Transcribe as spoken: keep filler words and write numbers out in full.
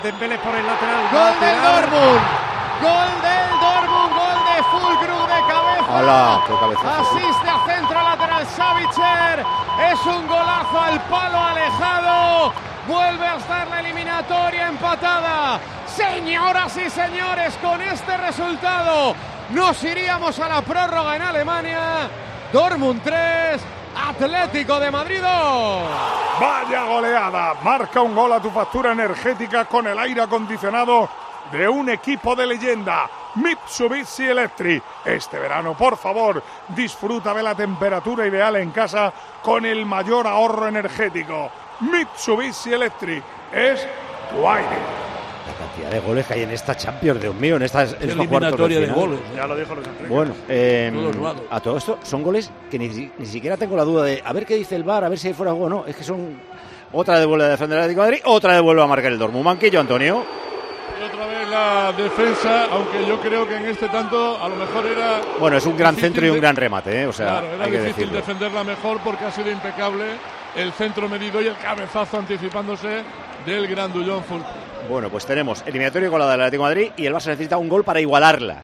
Dembélé por el lateral. Gol del Dortmund. Gol del Dortmund. Gol de Füllkrug de cabeza. Hola, qué cabezazo. Asiste a centro lateral Savitzer. Es un golazo al palo alejado. Vuelve a estar la eliminatoria empatada. Señoras y señores, con este resultado nos iríamos a la prórroga en Alemania. Dortmund tres, Atlético de Madrid dos. Vaya goleada, marca un gol a tu factura energética con el aire acondicionado de un equipo de leyenda, Mitsubishi Electric. Este verano, por favor, disfruta de la temperatura ideal en casa con el mayor ahorro energético. Mitsubishi Electric es tu aire. La cantidad de goles que hay en esta Champions, Dios mío, en esta eliminatoria de, de goles. Ya lo dijo los Enrique. Bueno, eh, a todo esto son goles que ni, ni siquiera tengo la duda de a ver qué dice el V A R, a ver si hay fuera de juego o no. Es que son otra de vuelve a defender el Atlético de Madrid, otra de vuelve a marcar el Dortmund. Manquillo, Antonio. Y otra vez la defensa, aunque yo creo que en este tanto a lo mejor era... Bueno, es un gran centro y un gran remate, ¿eh? O sea, claro, era hay que difícil decirlo. defenderla mejor porque ha sido impecable el centro medido y el cabezazo anticipándose del gran Dullón Füllkrug. Bueno, pues tenemos eliminatorio con la del Atlético de Madrid y el Barça necesita un gol para igualarla.